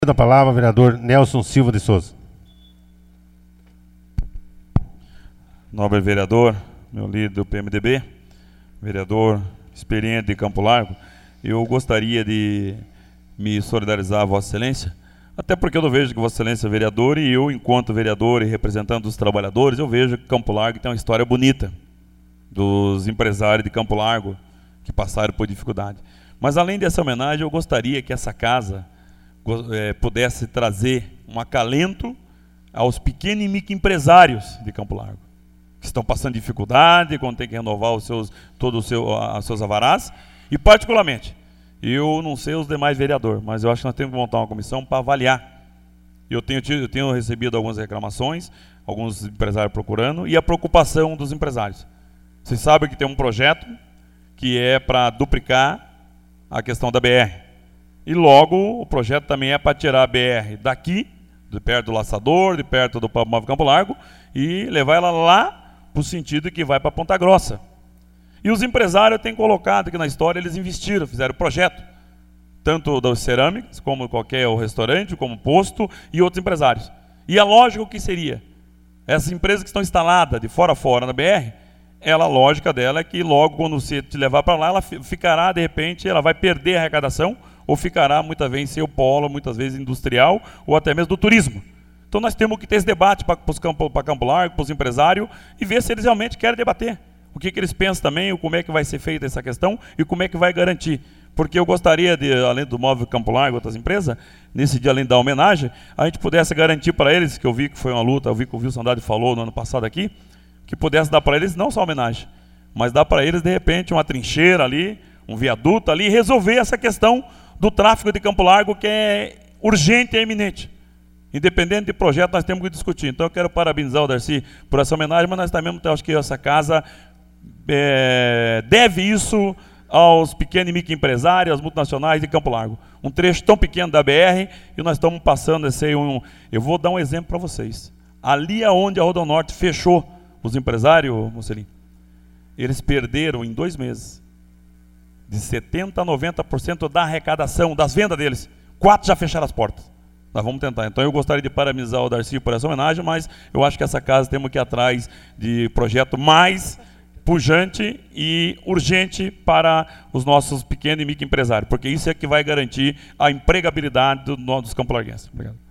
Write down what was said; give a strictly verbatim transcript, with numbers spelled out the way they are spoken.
Da palavra, vereador Nelson Silva de Souza. Nobre vereador, meu líder do P M D B, vereador experiente de Campo Largo, eu gostaria de me solidarizar a Vossa Excelência, até porque eu não vejo que Vossa Excelência é vereador e eu, enquanto vereador e representante dos trabalhadores, eu vejo que Campo Largo tem uma história bonita dos empresários de Campo Largo que passaram por dificuldade. Mas além dessa homenagem, eu gostaria que essa casa É, pudesse trazer um acalento aos pequenos e microempresários de Campo Largo, que estão passando dificuldade, quando tem que renovar os seus, todos os seu, os seus avarás, e particularmente, eu não sei os demais vereadores, mas eu acho que nós temos que montar uma comissão para avaliar. Eu tenho, eu tenho recebido algumas reclamações, alguns empresários procurando, e a preocupação dos empresários. Vocês sabem que tem um projeto que é para duplicar a questão da B R. E logo o projeto também é para tirar a B R daqui, de perto do Laçador, de perto do Móvel Campo Largo, e levar ela lá para o sentido que vai para Ponta Grossa. E os empresários têm colocado aqui na história, eles investiram, fizeram projeto, tanto das cerâmicas, como qualquer restaurante, como posto, e outros empresários. E a lógica o que seria? Essas empresas que estão instaladas de fora a fora na B R, ela, a lógica dela é que logo quando você te levar para lá, ela ficará, de repente, ela vai perder a arrecadação, ou ficará muitas vezes em seu polo, muitas vezes industrial, ou até mesmo do turismo. Então nós temos que ter esse debate para Campo, para Campo Largo, para os empresários, e ver se eles realmente querem debater. O que, que eles pensam também, como é que vai ser feita essa questão, e como é que vai garantir. Porque eu gostaria, de, além do Móvel Campo Largo e outras empresas, nesse dia, além da homenagem, a gente pudesse garantir para eles, que eu vi que foi uma luta, eu vi que o Wilson Andrade falou no ano passado aqui, que pudesse dar para eles não só homenagem, mas dar para eles, de repente, uma trincheira ali, um viaduto ali, e resolver essa questão do tráfego de Campo Largo, que é urgente e iminente. Independente de projeto, nós temos que discutir. Então eu quero parabenizar o Darcy por essa homenagem, mas nós também acho que essa casa é, deve isso aos pequenos e microempresários, às multinacionais de Campo Largo. Um trecho tão pequeno da B R, e nós estamos passando esse um... Eu vou dar um exemplo para vocês. Ali aonde a Rodonorte fechou, os empresários, Mocelinho, eles perderam em dois meses de setenta a noventa por cento da arrecadação, das vendas deles. Quatro já fecharam as portas. Nós vamos tentar. Então eu gostaria de parabenizar o Darcy por essa homenagem, mas eu acho que essa casa temos que ir atrás de projeto mais pujante e urgente para os nossos pequenos e microempresários, porque isso é que vai garantir a empregabilidade do, dos campolarguenses. Obrigado.